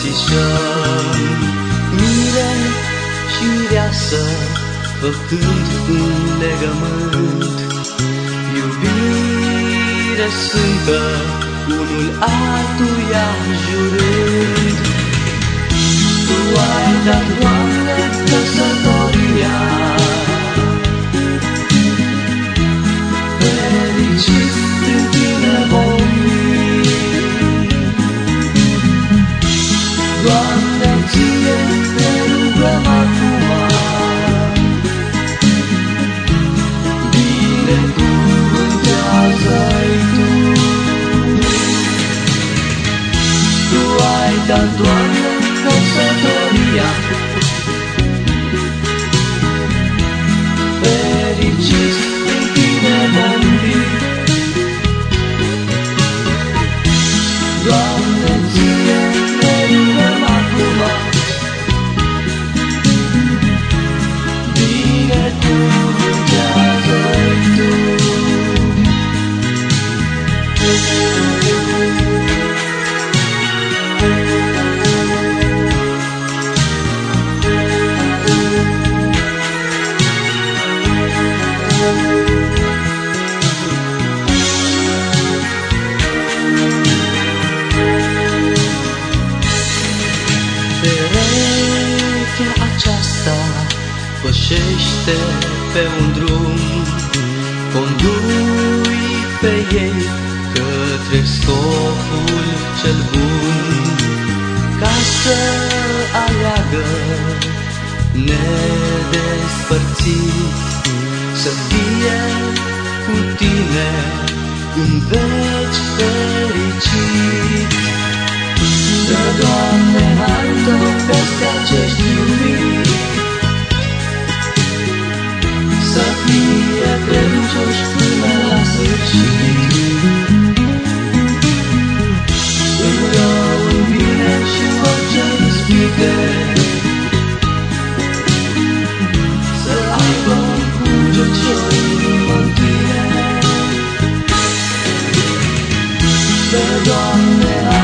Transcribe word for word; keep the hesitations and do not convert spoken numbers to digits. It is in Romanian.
îmbrățișăm, mire și mireasă, făcând un legământ. Iubire sfântă, unul altuia jurând. Tu ai dat, Doamne, căsătoria, fericit prin Tine vom fi. Doamne, Ție te rugăm acum, binecuvântează-i Tu. Tu ai dat, Doamne, căsătoria, fericiți prin Tine vom fi. Doamne, Ție ne rugăm acum, binecuvântează-i Tu. Perechea aceasta pășește pe un drum, condui pe ei către scopul cel bun, ca să aleagă nedespărțit, să fie cu Tine în veci fericit. Dă, Doamne, harul Tău peste acești iubiți, să fie credincioși până la sfârșit. În rău, în bine și în orice ispite, să aibă un cuget și o inimă în Tine. Dă, Doamne,